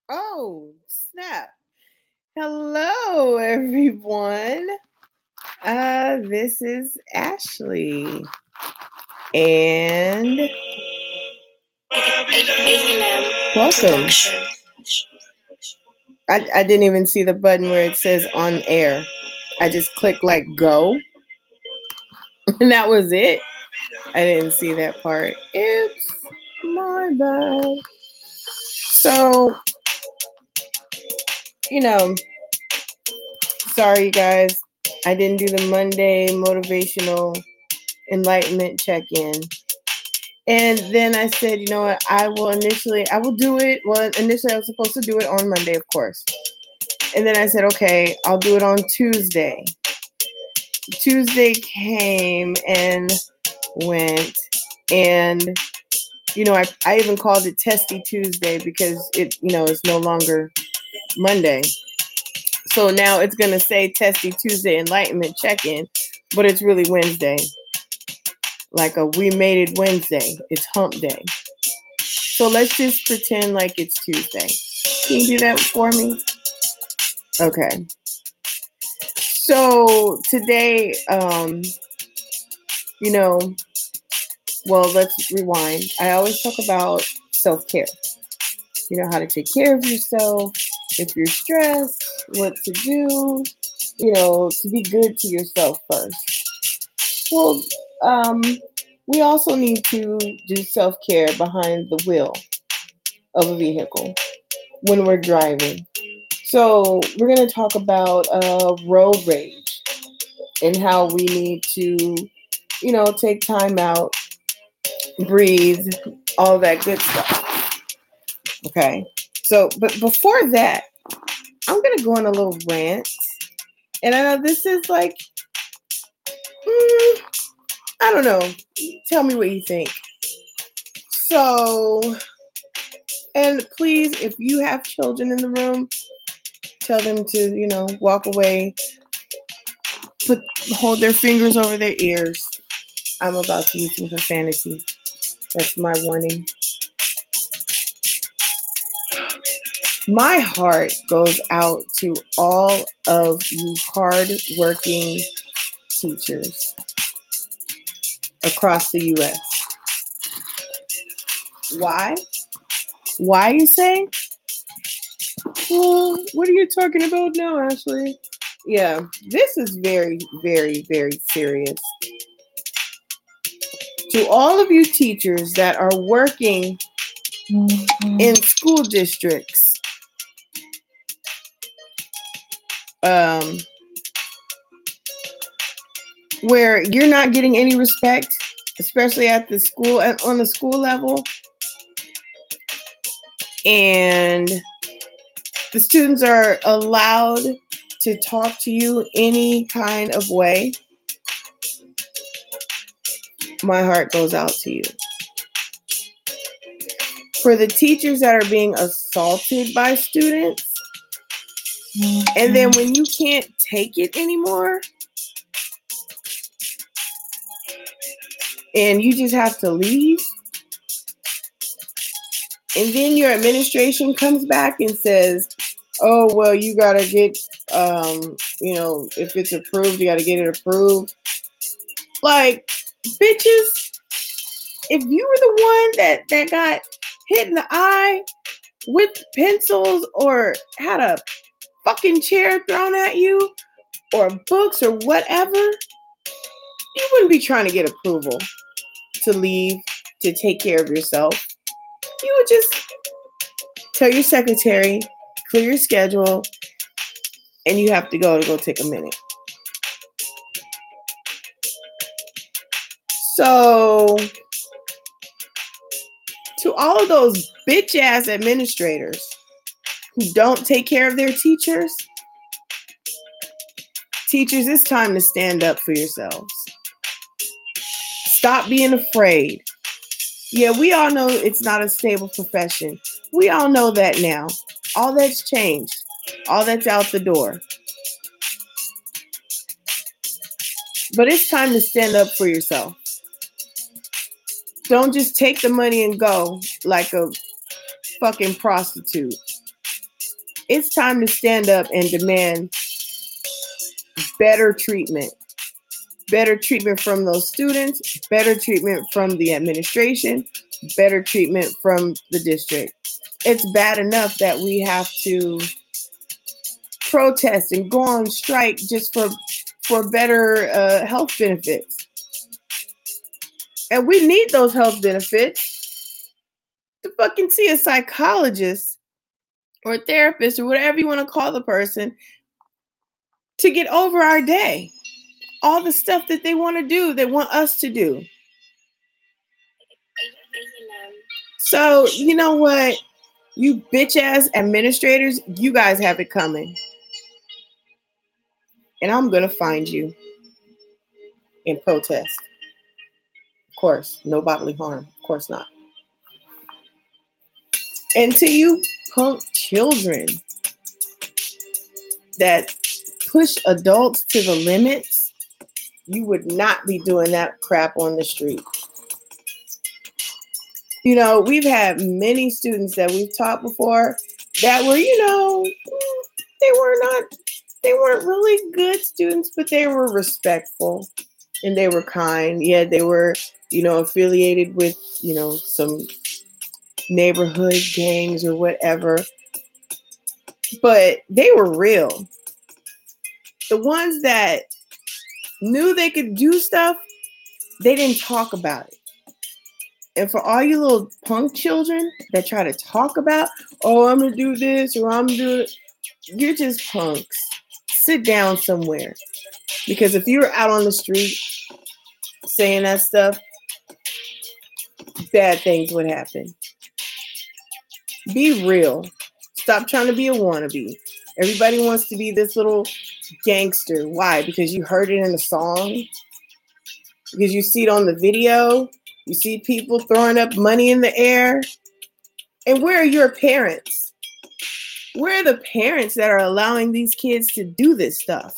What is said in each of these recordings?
Oh, snap. Hello, everyone. This is Ashley. And welcome. I didn't even see the button where it says on air. I just clicked like go. And that was it. I didn't see that part. It's my bad. So, you know, sorry, you guys. I didn't do the Monday motivational enlightenment check-in. And then I said, you know what, I will do it. Well, initially I was supposed to do it on Monday, of course. And then I said, okay, I'll do it on Tuesday. Tuesday came and went. And, I even called it Testy Tuesday because it's no longer Monday. So now it's going to say Testy Tuesday Enlightenment Check-in, but it's really Wednesday. Like we made it Wednesday. It's hump day. So let's just pretend like it's Tuesday. Can you do that for me? Okay. So today, let's rewind. I always talk about self-care. You know, how to take care of yourself. If you're stressed, what to do, to be good to yourself first. Well, we also need to do self-care behind the wheel of a vehicle when we're driving. So we're going to talk about road rage and how we need to, take time out, breathe, all that good stuff. Okay. So, but before that, I'm going to go on a little rant. And I know this is like, I don't know. Tell me what you think. So, and please, if you have children in the room, tell them to, walk away, hold their fingers over their ears. I'm about to use some profanity. That's my warning. My heart goes out to all of you hard-working teachers across the U.S. Why? Why, you say? Well, what are you talking about now, Ashley? Yeah, this is very, very, very serious. To all of you teachers that are working in school districts, where you're not getting any respect, especially at the school, on the school level, and the students are allowed to talk to you any kind of way, my heart goes out to you. For the teachers that are being assaulted by students, and then when you can't take it anymore, and you just have to leave, and then your administration comes back and says, oh, well, you got to get, if it's approved, you got to get it approved. Like, bitches, if you were the one that got hit in the eye with pencils or had a fucking chair thrown at you or books or whatever, you wouldn't be trying to get approval to leave, to take care of yourself. You would just tell your secretary, clear your schedule, and you have to go take a minute. So, to all of those bitch ass administrators who don't take care of their teachers, it's time to stand up for yourselves. Stop being afraid. Yeah, we all know it's not a stable profession. We all know that now. All that's changed. All that's out the door. But it's time to stand up for yourself. Don't just take the money and go like a fucking prostitute. It's time to stand up and demand better treatment. Better treatment from those students, better treatment from the administration, better treatment from the district. It's bad enough that we have to protest and go on strike just for better health benefits. And we need those health benefits to fucking see a psychologist or a therapist or whatever you want to call the person to get over our day. All the stuff that they want to do, they want us to do. So, you know what? You bitch ass administrators, you guys have it coming. And I'm going to find you in protest. Of course, no bodily harm. Of course not. And to you punk children that push adults to the limits, you would not be doing that crap on the street. You know, we've had many students that we've taught before that were, you know, they weren't really good students, but they were respectful and they were kind. Yeah, they were, you know, affiliated with, you know, some neighborhood gangs or whatever. But they were real. The ones that knew they could do stuff, they didn't talk about it. And for all you little punk children that try to talk about, oh, I'm going to do this or I'm going to do it, you're just punks. Sit down somewhere. Because if you were out on the street saying that stuff, bad things would happen. Be real. Stop trying to be a wannabe. Everybody wants to be this little gangster. Why? Because you heard it in a song? Because you see it on the video? You see people throwing up money in the air? And where are your parents? Where are the parents that are allowing these kids to do this stuff?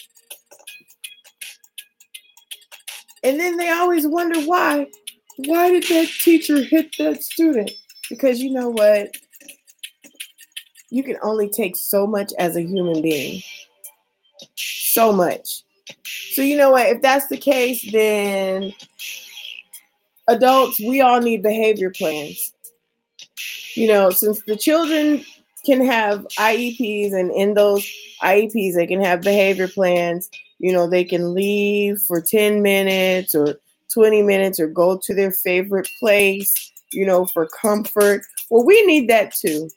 And then they always wonder why. Why did that teacher hit that student? Because you know what? You can only take so much as a human being. So much. So you know what? If that's the case, then adults, we all need behavior plans. You know, since the children can have IEPs, and in those IEPs, they can have behavior plans. You know, they can leave for 10 minutes or 20 minutes or go to their favorite place, you know, for comfort. Well, we need that too.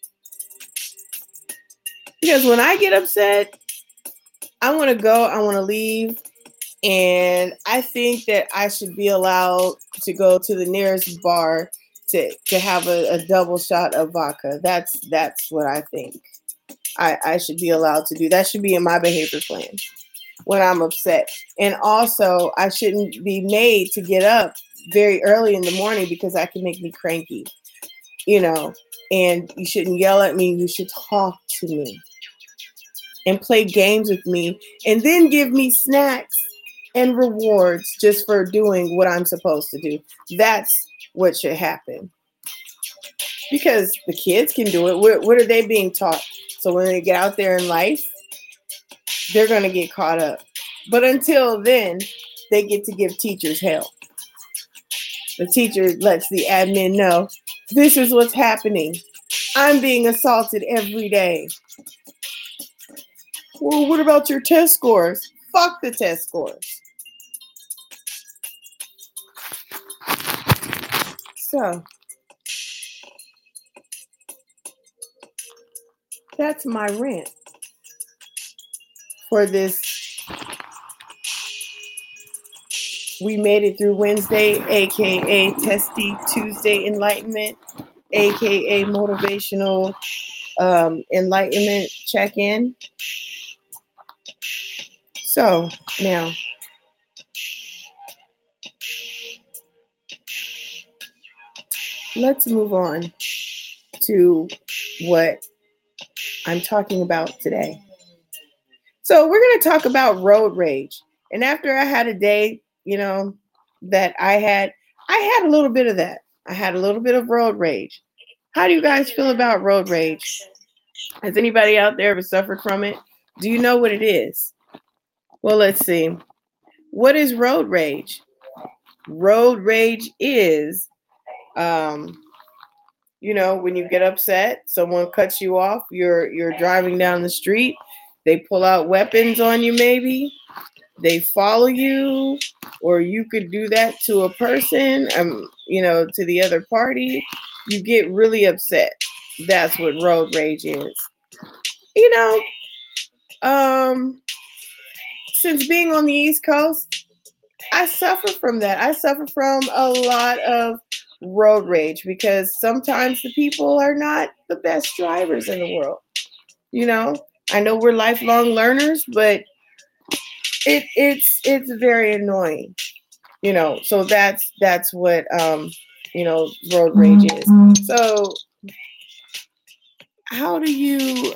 Because when I get upset, I want to go, I want to leave. And I think that I should be allowed to go to the nearest bar to have a double shot of vodka. That's what I think. I should be allowed to do. That should be in my behavior plan when I'm upset. And also, I shouldn't be made to get up very early in the morning because that can make me cranky, you know. And you shouldn't yell at me. You should talk to me and play games with me and then give me snacks and rewards just for doing what I'm supposed to do. That's what should happen. Because the kids can do it. What are they being taught? So when they get out there in life, they're going to get caught up. But until then, they get to give teachers help. The teacher lets the admin know, this is what's happening. I'm being assaulted every day. Well, what about your test scores? Fuck the test scores. So, that's my rant for this. We made it through Wednesday, aka Testy Tuesday Enlightenment, aka Motivational Enlightenment Check-in. So now, let's move on to what I'm talking about today. So we're going to talk about road rage. And after I had a day, you know, that I had a little bit of that. I had a little bit of road rage. How do you guys feel about road rage? Has anybody out there ever suffered from it? Do you know what it is? Well, let's see. What is road rage? Road rage is, when you get upset, someone cuts you off, you're driving down the street, they pull out weapons on you, maybe they follow you, or you could do that to a person, to the other party. You get really upset. That's what road rage is. Since being on the East Coast, I suffer from that. I suffer from a lot of road rage because sometimes the people are not the best drivers in the world. I know we're lifelong learners, but it's very annoying. So that's what road rage is. So how do you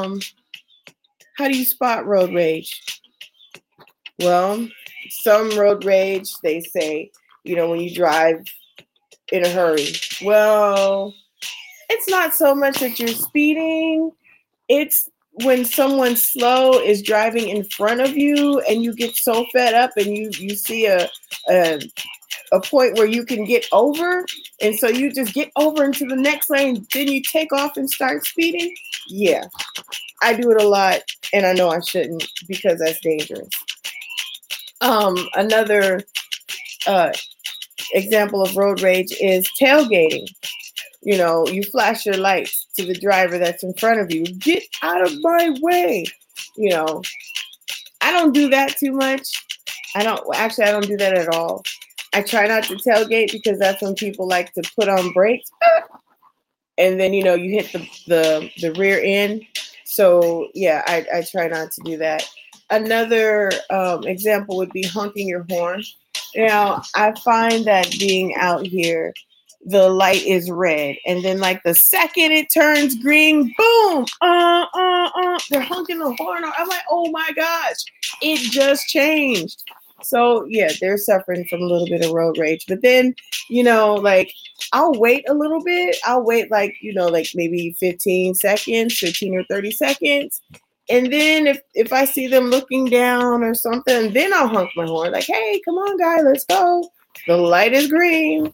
spot road rage? Well, some road rage, they say, when you drive in a hurry. Well, it's not so much that you're speeding. It's when someone slow is driving in front of you and you get so fed up and you see a point where you can get over. And so you just get over into the next lane. Then you take off and start speeding. Yeah, I do it a lot. And I know I shouldn't because that's dangerous. Another example of road rage is tailgating. You flash your lights to the driver that's in front of you. Get out of my way. I don't do that too much. I don't do that at all. I try not to tailgate because that's when people like to put on brakes. And then, you hit the rear end. So, yeah, I try not to do that. Another example would be honking your horn. I find that being out here, the light is red, and then like the second it turns green, boom, they're honking the horn. I'm like, oh my gosh, it just changed. So yeah, they're suffering from a little bit of road rage. But then, I'll wait a little bit. I'll wait like maybe 15 or 30 seconds. And then if I see them looking down or something, then I'll honk my horn like, hey, come on, guy, let's go. The light is green,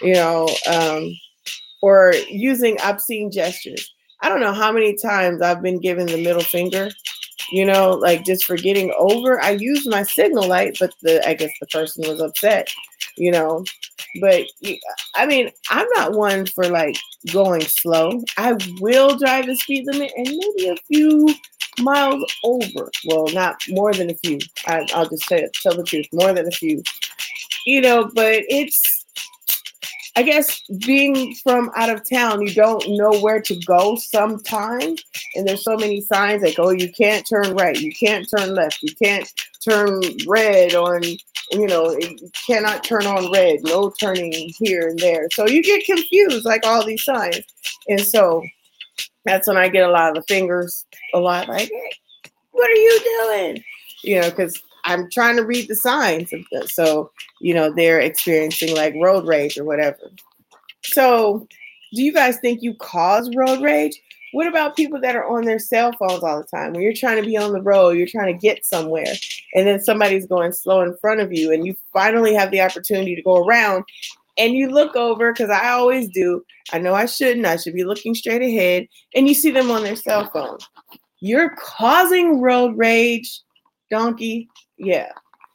or using obscene gestures. I don't know how many times I've been given the middle finger, just for getting over. I used my signal light, but I guess the person was upset, But I mean, I'm not one for like going slow. I will drive the speed limit and maybe a few miles over. Well, not more than a few. I'll just tell the truth, more than a few. But it's, I guess, being from out of town, you don't know where to go sometimes. And there's so many signs like, oh, you can't turn right, you can't turn left, you can't turn red on, you cannot turn on red, no turning here and there. So you get confused, like all these signs. And so that's when I get a lot of the fingers, a lot like, hey, what are you doing? Because I'm trying to read the signs. So, they're experiencing like road rage or whatever. So do you guys think you cause road rage? What about people that are on their cell phones all the time? When you're trying to be on the road, you're trying to get somewhere, and then somebody's going slow in front of you, and you finally have the opportunity to go around, and you look over, because I always do. I know I shouldn't. I should be looking straight ahead, and you see them on their cell phone. You're causing road rage, donkey. Yeah.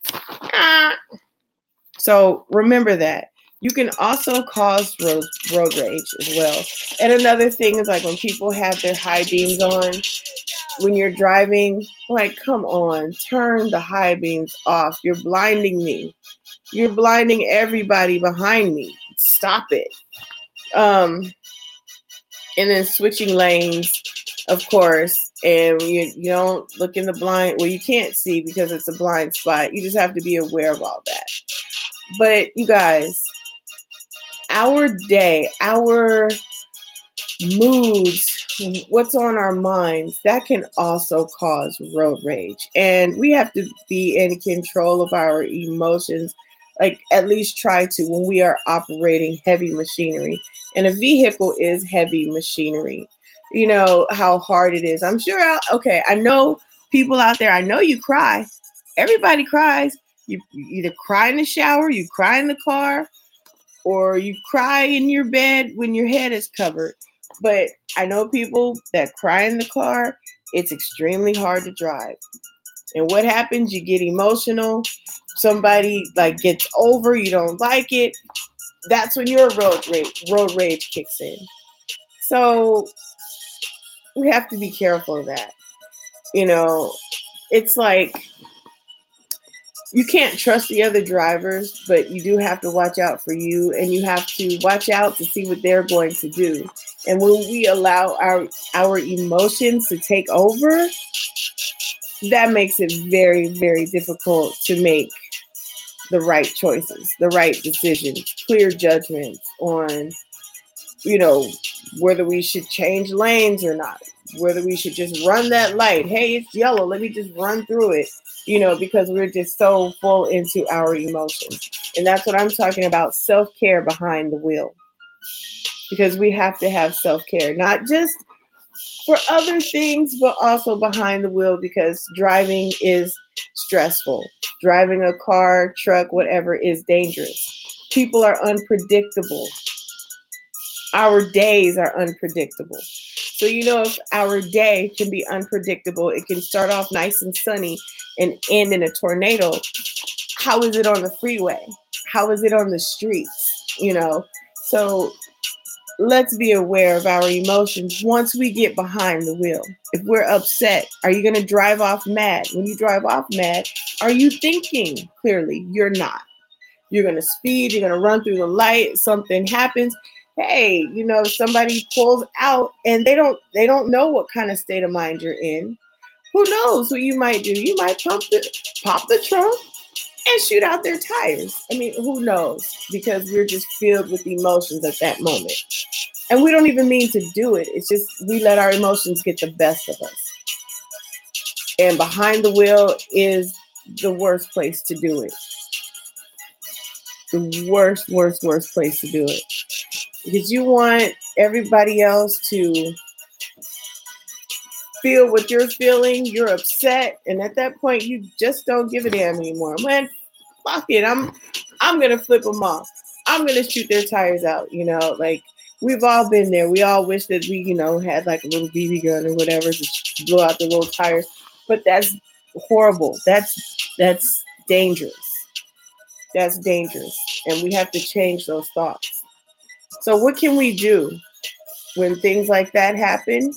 So remember that. You can also cause road rage as well. And another thing is like when people have their high beams on, when you're driving, like, come on, turn the high beams off. You're blinding me. You're blinding everybody behind me. Stop it. And then switching lanes, of course, and you don't look in the blind. Well, you can't see because it's a blind spot. You just have to be aware of all that. But you guys, our day, our moods, what's on our minds, that can also cause road rage. And we have to be in control of our emotions, like at least try to, when we are operating heavy machinery. And a vehicle is heavy machinery. you know, how hard it is. I'm sure, I know people out there, I know you cry. Everybody cries. You either cry in the shower, you cry in the car, or you cry in your bed when your head is covered. But I know people that cry in the car. It's extremely hard to drive. And what happens? You get emotional. Somebody like gets over, you don't like it. That's when your road rage kicks in. So we have to be careful of that. You know, it's like you can't trust the other drivers, but you do have to watch out for you, and you have to watch out to see what they're going to do. And when we allow our emotions to take over, that makes it very, very difficult to make the right choices, the right decisions, clear judgments on, you know, whether we should change lanes or not, whether we should just run that light. Hey, it's yellow. Let me just run through it, you know, because we're just so full into our emotions. And that's what I'm talking about, self-care behind the wheel. Because we have to have self-care, not just for other things, but also behind the wheel, because driving is stressful. Driving a car, truck, whatever, is dangerous. People are unpredictable. Our days are unpredictable. So, you know, if our day can be unpredictable, it can start off nice and sunny and end in a tornado. How is it on the freeway? How is it on the streets? You know, so let's be aware of our emotions once we get behind the wheel. If we're upset, are you going to drive off mad? When you drive off mad, are you thinking clearly? You're not. You're going to speed, you're going to run through the light, something happens. Hey, you know, somebody pulls out and they don't know what kind of state of mind you're in. Who knows what you might do? You might pop the trunk and shoot out their tires. I mean, who knows? Because we're just filled with emotions at that moment. And we don't even mean to do it. It's just we let our emotions get the best of us. And behind the wheel is the worst place to do it. The worst place to do it. Because you want everybody else to feel what you're feeling. You're upset. And at that point, you just don't give a damn anymore. Man, fuck it. I'm going to flip them off. I'm going to shoot their tires out. You know, like, we've all been there. We all wish that we, you know, had like a little BB gun or whatever to blow out the little tires. But that's horrible. That's dangerous. That's dangerous. And we have to change those thoughts. So what can we do when things like that happen?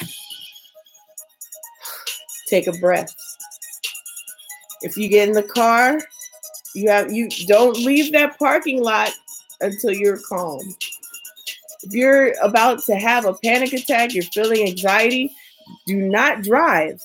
Take a breath. If you get in the car, you don't leave that parking lot until you're calm. If you're about to have a panic attack, you're feeling anxiety, do not drive.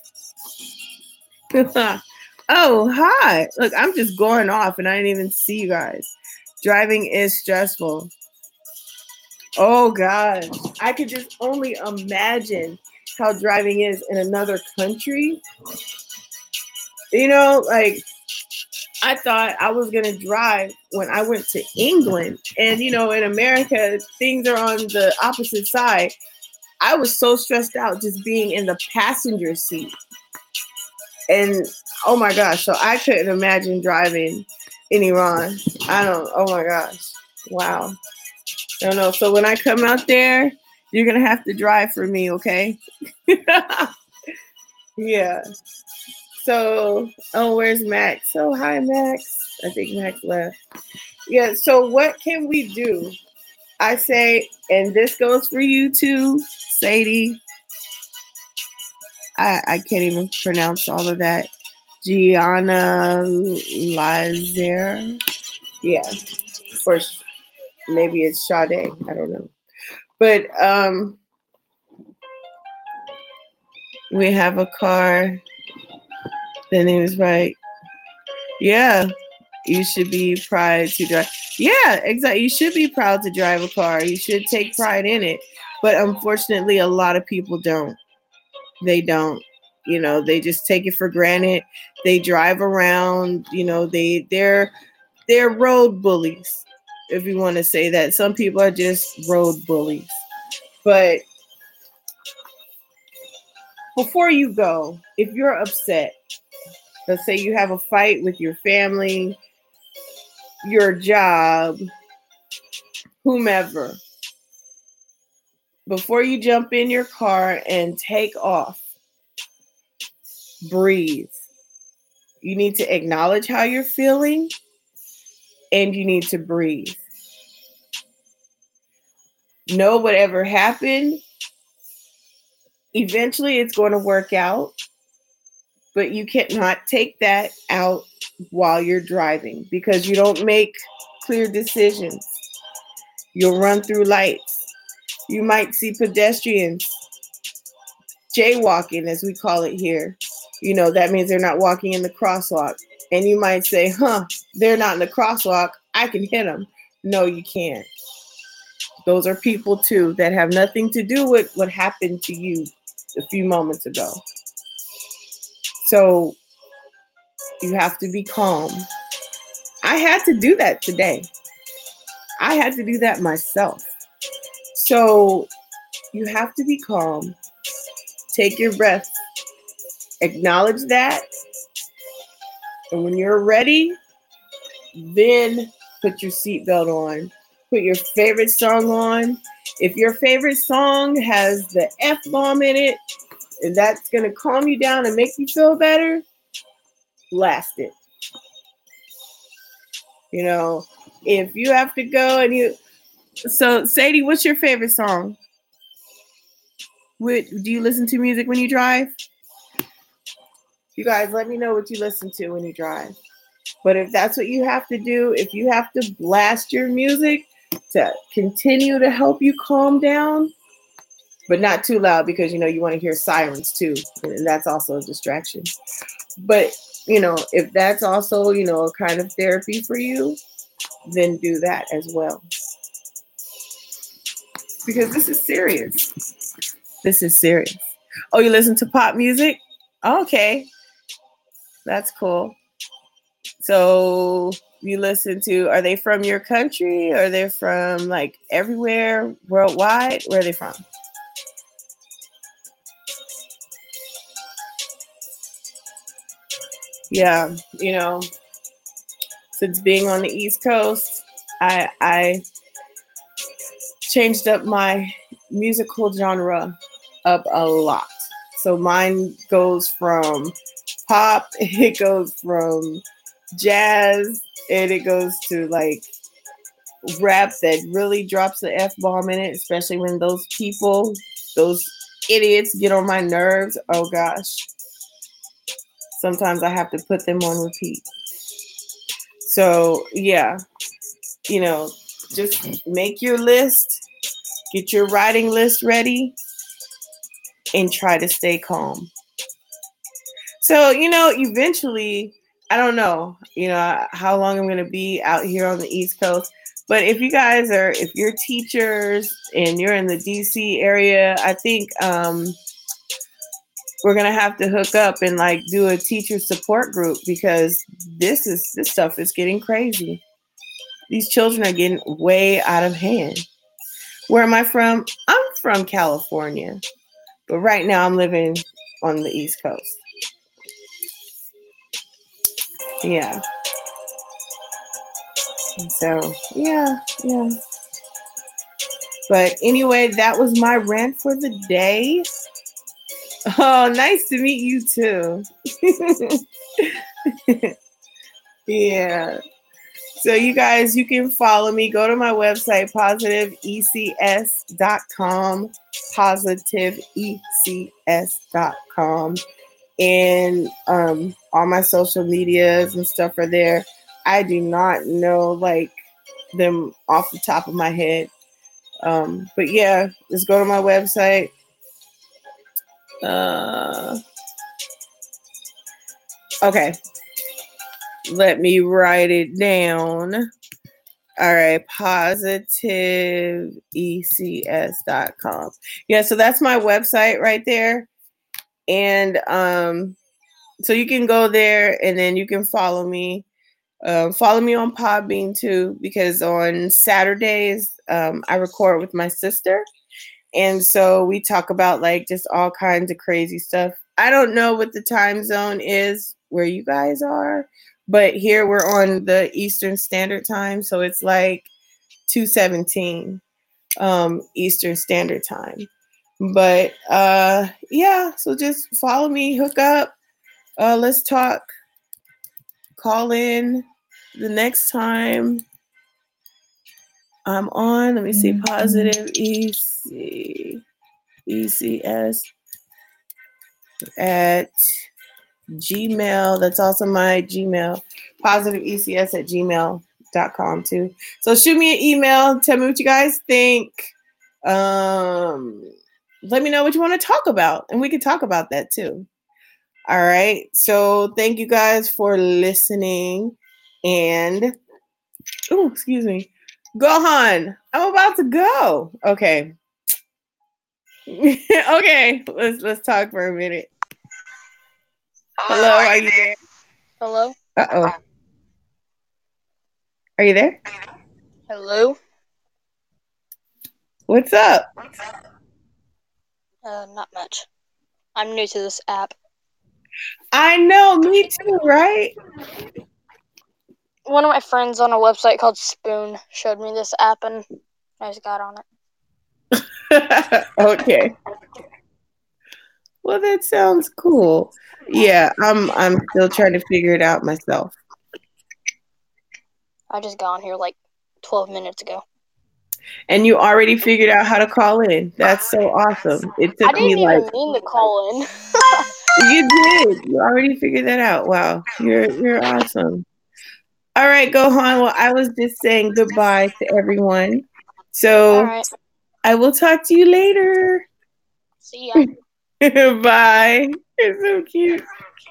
Oh, hi. Look, I'm just going off and I didn't even see you guys. Driving is stressful. Oh, gosh. I could just only imagine how driving is in another country. You know, like, I thought I was going to drive when I went to England. And, you know, in America, things are on the opposite side. I was so stressed out just being in the passenger seat. And, oh, my gosh. So I couldn't imagine driving in Iran. Oh, my gosh. Wow. I don't know. So when I come out there, you're going to have to drive for me, okay? Yeah. So, oh, where's Max? Oh, hi, Max. I think Max left. Yeah, so what can we do? I say, and this goes for you too, Sadie. I can't even pronounce all of that. Gianna Lazer. Yeah, or maybe it's Sade. I don't know. But we have a car. The name is right. Yeah, you should be proud to drive. Yeah, exactly. You should be proud to drive a car. You should take pride in it. But unfortunately, a lot of people don't. They don't. You know, they just take it for granted. They drive around. You know, they're road bullies, if you want to say that. Some people are just road bullies. But before you go, if you're upset, let's say you have a fight with your family, your job, whomever, before you jump in your car and take off, breathe. You need to acknowledge how you're feeling and you need to breathe. Know whatever happened, eventually it's going to work out, but you cannot take that out while you're driving because you don't make clear decisions. You'll run through lights. You might see pedestrians jaywalking, as we call it here. That means they're not walking in the crosswalk. And you might say, they're not in the crosswalk. I can hit them. No, you can't. Those are people too that have nothing to do with what happened to you a few moments ago. So you have to be calm. I had to do that today. I had to do that myself. So you have to be calm. Take your breath. Acknowledge that. And when you're ready, then put your seatbelt on. Put your favorite song on. If your favorite song has the F-bomb in it, and that's going to calm you down and make you feel better, blast it. If you have to go and So, Sadie, what's your favorite song? Do you listen to music when you drive? You guys, let me know what you listen to when you drive. But if that's what you have to do, if you have to blast your music to continue to help you calm down, but not too loud because, you want to hear sirens too. And that's also a distraction. But, if that's also, a kind of therapy for you, then do that as well. Because this is serious. This is serious. Oh, you listen to pop music? Okay. That's cool. So you listen to, are they from your country? Are they from like everywhere, worldwide? Where are they from? Yeah, since being on the East Coast, I changed up my musical genre up a lot. So mine goes from pop, it goes from jazz, and it goes to like rap that really drops the F-bomb in it, especially when those idiots get on my nerves. Oh gosh. Sometimes I have to put them on repeat. So yeah, just make your list, get your writing list ready, and try to stay calm. So, eventually, I don't know, how long I'm going to be out here on the East Coast. But if you're teachers and you're in the DC area, I think we're going to have to hook up and like do a teacher support group because this stuff is getting crazy. These children are getting way out of hand. Where am I from? I'm from California, but right now I'm living on the East Coast. Yeah. So, yeah. But anyway, that was my rant for the day. Oh, nice to meet you too. Yeah. So you guys, you can follow me. Go to my website, positiveecs.com, positiveecs.com. And all my social medias and stuff are there. I do not know like them off the top of my head. But yeah, just go to my website. Okay. Let me write it down. All right, positiveecs.com. Yeah, so that's my website right there. And so you can go there and then you can follow me. Follow me on Podbean too, because on Saturdays I record with my sister. And so we talk about like just all kinds of crazy stuff. I don't know what the time zone is where you guys are, but here we're on the Eastern Standard Time, so it's like 2:17 Eastern Standard Time. But yeah, so just follow me, hook up, let's talk, call in the next time I'm on. Let me see, positive ECS at Gmail. That's also my Gmail, positive ECS at gmail.com too. So shoot me an email. Tell me what you guys think. Let me know what you want to talk about, and we can talk about that too. All right. So thank you guys for listening. And excuse me. Gohan, I'm about to go. Okay. Okay. Let's talk for a minute. Hello, are you there? Hello? Uh-oh. Are you there? Hello? What's up? Not much. I'm new to this app. I know, me too, right? One of my friends on a website called Spoon showed me this app and I just got on it. Okay. Well, that sounds cool. Yeah, I'm still trying to figure it out myself. I just got on here like 12 minutes ago. And you already figured out how to call in. That's so awesome. It took me even mean to call in. You did. You already figured that out. Wow. You're awesome. All right, Gohan. Well, I was just saying goodbye to everyone. So Alright. I will talk to you later. See ya. Bye. You're so cute.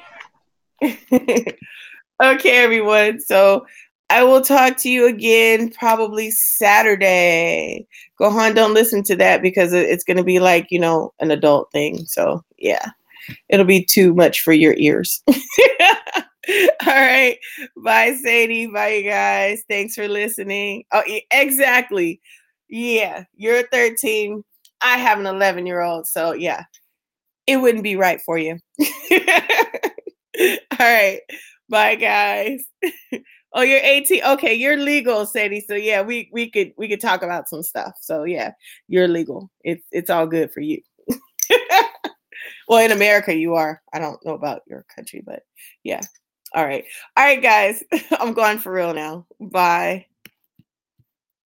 Okay, everyone. So I will talk to you again probably Saturday. Gohan, don't listen to that because it's going to be like, an adult thing. So yeah, it'll be too much for your ears. All right. Bye, Sadie. Bye, you guys. Thanks for listening. Oh, exactly. Yeah, you're 13. I have an 11-year-old. So yeah, it wouldn't be right for you. All right. Bye, guys. Oh, you're 18. Okay, you're legal, Sadie. So yeah, we could talk about some stuff. So yeah, you're legal. It's all good for you. Well, in America you are. I don't know about your country, but yeah. All right. All right, guys. I'm going for real now. Bye.